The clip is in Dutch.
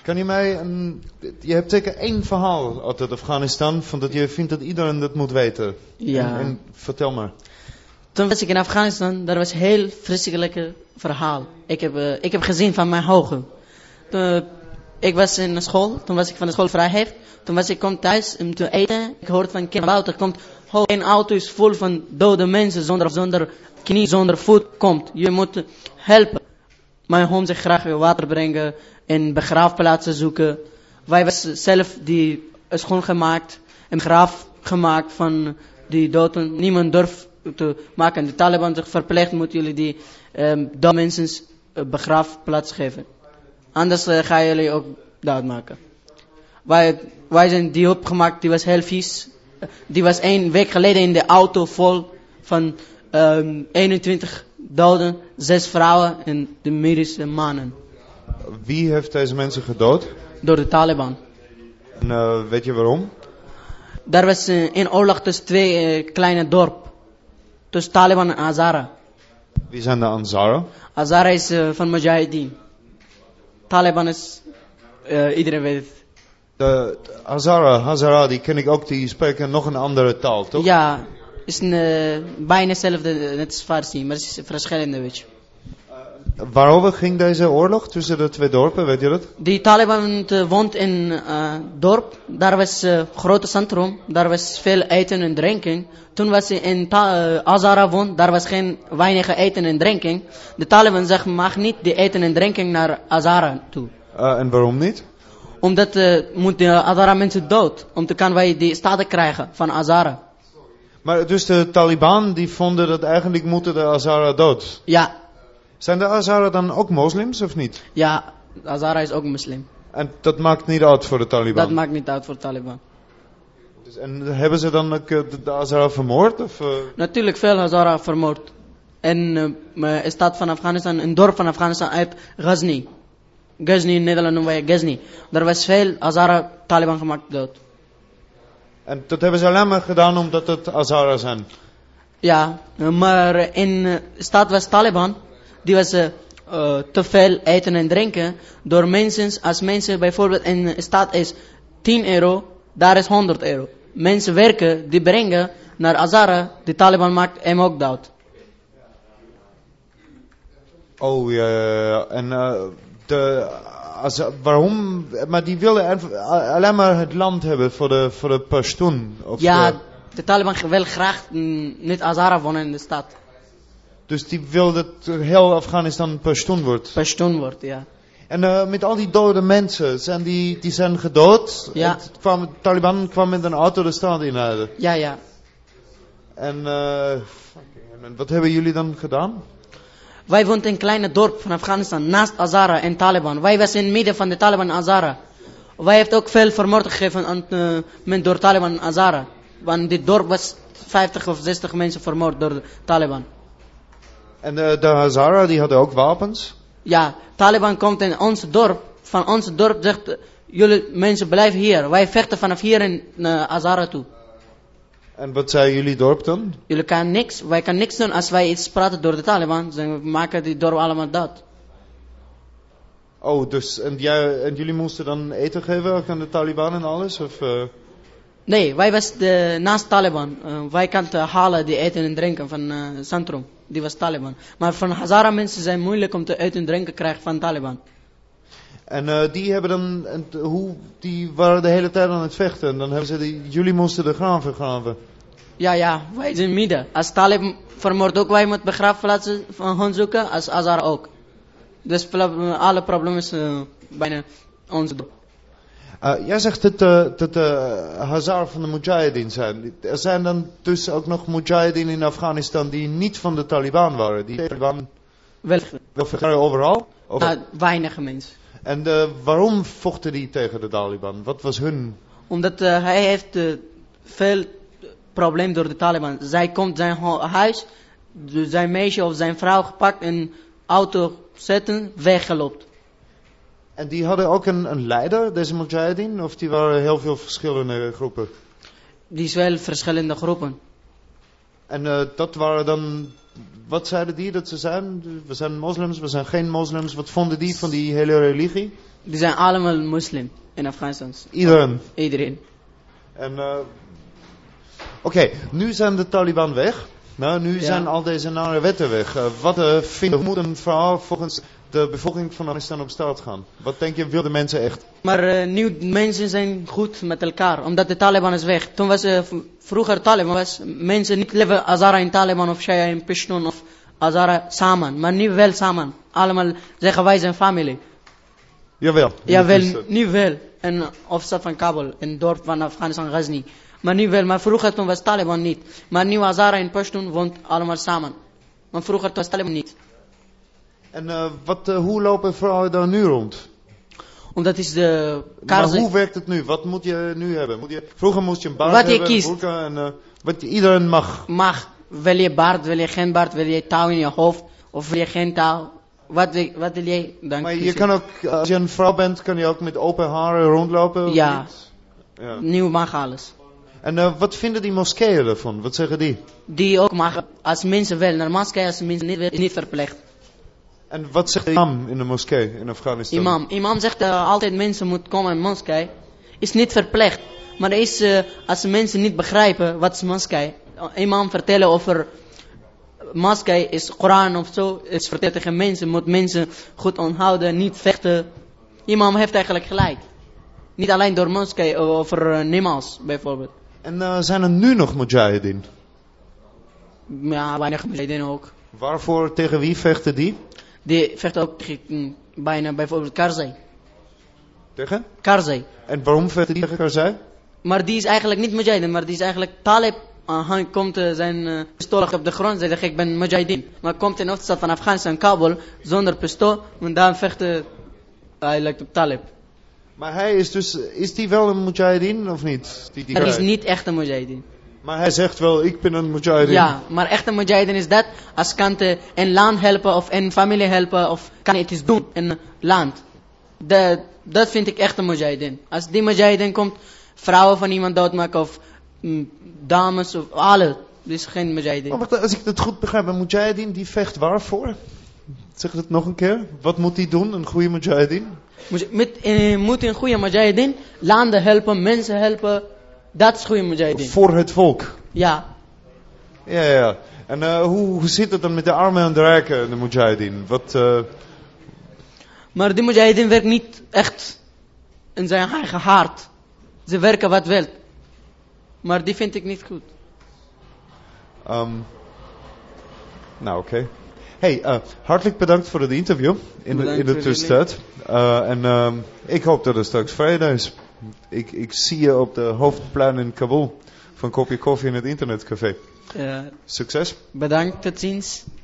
Kan je mij je hebt zeker één verhaal uit Afghanistan van dat je vindt dat iedereen dat moet weten. Ja. En vertel maar. Toen was ik in Afghanistan, dat was een heel verschrikkelijk verhaal. Ik heb gezien van mijn ogen. Ik was in de school, toen was ik van de school vrij. Toen was ik kom thuis om te eten. Ik hoorde van kinderen, er komt een auto is vol van dode mensen zonder knie, zonder voet komt. Je moet helpen. Mijn oom zegt graag water brengen en begraafplaatsen zoeken. Wij was zelf die schoongemaakt en graaf gemaakt van die doden. Niemand durft te maken. De Taliban zich verplicht moeten jullie die dode mensen begraafplaats geven. Anders gaan jullie ook dood maken. Wij zijn die opgemaakt, die was heel vies. Die was 1 week geleden in de auto vol van 21 doden, 6 vrouwen en de medische mannen. Wie heeft deze mensen gedood? Door de Taliban. En weet je waarom? Daar was een oorlog tussen 2 kleine dorpen. Tussen Taliban en Hazara. Wie zijn de Ansara? Hazara is van Mujahideen. Taliban is, iedereen weet het. De Hazara, die ken ik ook, die spreken nog een andere taal, toch? Ja, is bijna hetzelfde, net als Farsi, maar het is verschillende, weet je. Waarover ging deze oorlog tussen de 2 dorpen, weet je dat? Die Taliban woont in dorp, daar was grote centrum, daar was veel eten en drinken. Toen was ze in Hazara woont, daar was geen weinig eten en drinken. De Taliban zegt, mag niet die eten en drinken naar Hazara toe. En waarom niet? Omdat moet de Hazara mensen dood, om te kan wij die staten krijgen van Hazara. Maar dus de Taliban die vonden dat eigenlijk moeten de Hazara dood? Ja. Zijn de Hazara dan ook moslims of niet? Ja, Hazara is ook moslim. En dat maakt niet uit voor de Taliban? Dat maakt niet uit voor de Taliban. Dus, en hebben ze dan ook de Hazara vermoord? Of? Natuurlijk veel Hazara vermoord. En een stad van Afghanistan, een dorp van Afghanistan uit Ghazni. Ghazni in Nederland noemen wij Ghazni. Daar was veel Hazara Taliban gemaakt dood. En dat hebben ze alleen maar gedaan omdat het Hazara zijn? Ja, maar in de stad was Taliban, die was te veel eten en drinken door mensen. Als mensen bijvoorbeeld in de stad is 10 euro, daar is 100 euro. Mensen werken, die brengen naar Hazara, de Taliban maakt hem ook dood. Oh ja, en waarom? Maar die willen alleen maar het land hebben voor de Pashtun? Of ja, de Taliban wil graag niet Hazara wonen in de stad. Dus die wil dat heel Afghanistan Pashtun wordt? Pashtun wordt, ja. En met al die dode mensen, die zijn gedood? Ja. De Taliban kwam met een auto de straat inrijden? Ja, ja. En wat hebben jullie dan gedaan? Wij woonden in een kleine dorp van Afghanistan, naast Hazara en Taliban. Wij waren in het midden van de Taliban en Hazara. Wij hebben ook veel vermoord gegeven aan door Taliban en Hazara. Want dit dorp was 50 of 60 mensen vermoord door de Taliban. En de Hazara, die hadden ook wapens? Ja, Taliban komt in ons dorp. Van ons dorp zegt, jullie mensen blijven hier. Wij vechten vanaf hier in Hazara toe. En wat zei jullie dorp dan? Jullie kan niks, wij kan niks doen als wij iets praten door de Taliban. Dan maken die dorp allemaal dood. Oh, dus en jullie moesten dan eten geven aan de Taliban en alles? Of, Nee, wij was naast Taliban. Wij konden halen die eten en drinken van het centrum. Die was Taliban. Maar van Hazara mensen zijn moeilijk om te eten en drinken krijgen van Taliban. En die hebben dan, die waren de hele tijd aan het vechten. En dan hebben ze jullie moesten de graven graven. Ja, wij zijn midden. Als Taliban vermoord ook, wij moeten begraafplaatsen van hun zoeken, als Hazara ook. Dus alle problemen is bijna ons dorp. Jij zegt dat de Hazara van de Mujahideen zijn. Er zijn dan dus ook nog Mujahideen in Afghanistan die niet van de Taliban waren. Die Taliban wel vergaren overal? Weinig mensen. En waarom vochten die tegen de Taliban? Wat was hun? Omdat hij heeft veel probleem door de Taliban. Zij komt zijn huis, zijn meisje of zijn vrouw gepakt en auto zetten, weggelopen. En die hadden ook een leider, deze Mujahideen? Of die waren heel veel verschillende groepen? Die is wel verschillende groepen. En dat waren dan... Wat zeiden die dat ze zijn? We zijn moslims, we zijn geen moslims. Wat vonden die van die hele religie? Die zijn allemaal moslim in Afghanistan. Iedereen. En oké, nu zijn de Taliban weg. Nou, nu zijn al deze nare wetten weg. Wat vinden moet een verhaal volgens de bevolking van Afghanistan op straat gaan? Wat denk je, wilden mensen echt? Maar nu mensen zijn goed met elkaar, omdat de Taliban is weg. Toen was vroeger Taliban, was mensen niet leven Hazara in Taliban of Shia in Pashtun of Hazara samen. Maar nu wel samen. Allemaal zeggen wij zijn familie. Jawel. Jawel, nu wel. In de hoofdstad van Kabul, in het dorp van Afghanistan, Ghazni. Maar nu wel, maar vroeger toen was Taliban niet. Maar nu Hazara in Pashtun woont allemaal samen. Maar vroeger was Taliban niet. En hoe lopen vrouwen daar nu rond? Omdat is de Maar hoe werkt het nu? Wat moet je nu hebben? Vroeger moest je een baard hebben, je kiest. Wat iedereen mag. Mag. Wil je baard, wil je geen baard, wil je touw in je hoofd, of wil je geen touw? Wat wil jij dan Maar kiezen? je kan ook, als je een vrouw bent, kan je ook met open haren rondlopen? Ja. Nu mag alles. En wat vinden die moskeeën ervan? Wat zeggen die? Die ook mag, als mensen wel naar moskee, als mensen niet willen, is niet verplicht. En wat zegt de imam in de moskee in Afghanistan? Imam zegt altijd mensen moeten komen in moskee. Is niet verplicht. Maar is, als mensen niet begrijpen wat is moskee. Imam vertellen over moskee is Koran of zo. Is vertellen tegen mensen. Moet mensen goed onthouden. Niet vechten. Imam heeft eigenlijk gelijk. Niet alleen door moskee. Over namaz bijvoorbeeld. En zijn er nu nog mujahideen? Ja, weinig mujahideen ook. Waarvoor, tegen wie vechten die? Die vechten ook tegen bijna bijvoorbeeld Karzai. Tegen? Karzai. En waarom vechten die tegen Karzai? Maar die is eigenlijk niet mujahideen, maar die is eigenlijk Talib. Hij komt zijn pistool op de grond en zegt ik ben mujahideen. Maar komt in de hoofdstad van Afghanistan, Kabul, zonder pistool. En dan vecht hij lijkt op Talib. Maar hij is die wel een mujahideen of niet? Hij is niet echt een mujahideen. Maar hij zegt wel, ik ben een mujahideen. Ja, maar echt een mujahideen is dat, als kan een land helpen of een familie helpen of kan iets doen in een land. Dat vind ik echt een mujahideen. Als die mujahideen komt, vrouwen van iemand doodmaken of dames of alle, dat is geen mujahideen. Oh, wacht, als ik het goed begrijp, een mujahideen die vecht waarvoor? Zeg het nog een keer. Wat moet die doen, een goede mujahideen? Moet een goede mujahideen landen helpen, mensen helpen. Dat is goede mujahideen. Voor het volk? Ja. Ja. En hoe zit het dan met de armen en de rijken, de mujahideen? Maar de mujahideen werkt niet echt in zijn eigen hart. Ze werken wat wil. Maar die vind ik niet goed. Nou, oké. Hey, hartelijk bedankt voor het interview in de tussentijd. Ik hoop dat het straks vrede is. Ik zie je op de hoofdplein in Kabul. Van een kopje koffie in het internetcafé. Ja. Succes. Bedankt, tot ziens.